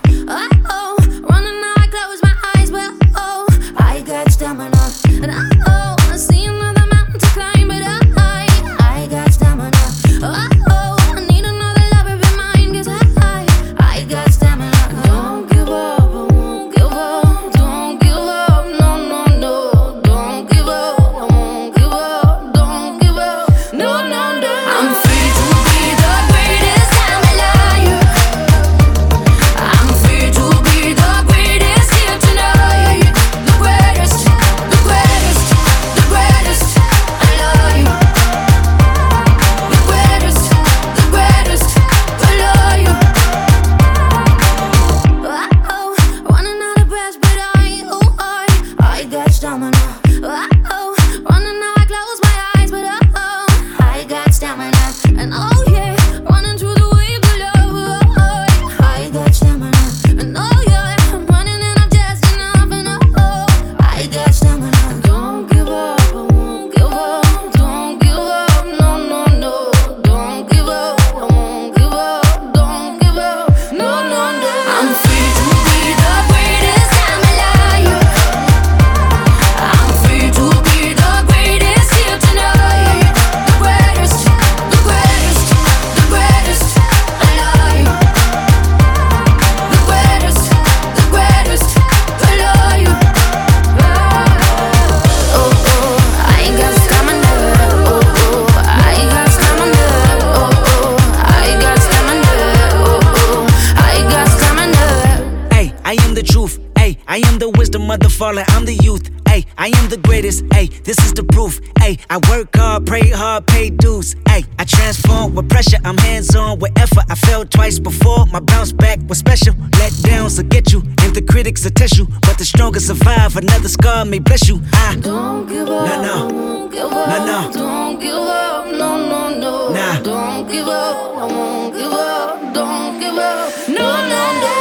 Oh, running now I close my eyes, but oh, I got stamina. And oh, I see another mountain to climb, but I got stamina. Oh, I need another lover be mine, 'cause I got stamina. Don't give up, I won't give up. Don't give up, no, no, no. Don't give up, I won't give up. Don't give up, no, no, no. I'm free to be the greatest, I'm alive. I'm free to be the greatest here tonight. The greatest, the greatest, the greatest, I love you. The greatest, the greatest, I love you. Oh, running out of breath, but I got stamina. Oh, running now I close my eyes, but oh, I got stamina. And oh yeah, running through the waves of love. Oh, I got stamina. And oh yeah, I'm running and I'm just enough. And oh, I got stamina. Don't give up, I won't give up. Don't give up, no, no, no. Don't give up, I won't give up. Don't give up, no, no, no. I'm free to be the greatest, I'm alive. I'm free to be the greatest here tonight. The greatest, the greatest, the greatest, I love you. The greatest, the greatest, I love you. Oh, oh, I got stamina. Oh, oh, I got stamina. Oh, oh, I got stamina. Oh, oh, I got stamina. Ay, I am the truth. Ay, I am the wisdom of the fallen. I'm the youth. Ay, I am the greatest. Ay, this is the proof. Ay, I work hard, pray hard, pay dues. Ay, I transform with pressure. I'm hands on with effort. I fell twice before. My bounce back was special. Let downs will get you, and the critics will test you. But the strongest survive. Another scar may bless you. Don't give up, No, no. I won't give up. No, no. Don't give up, no, no, no. Nah. Don't give up, I won't give up. Don't give up, no, no, no.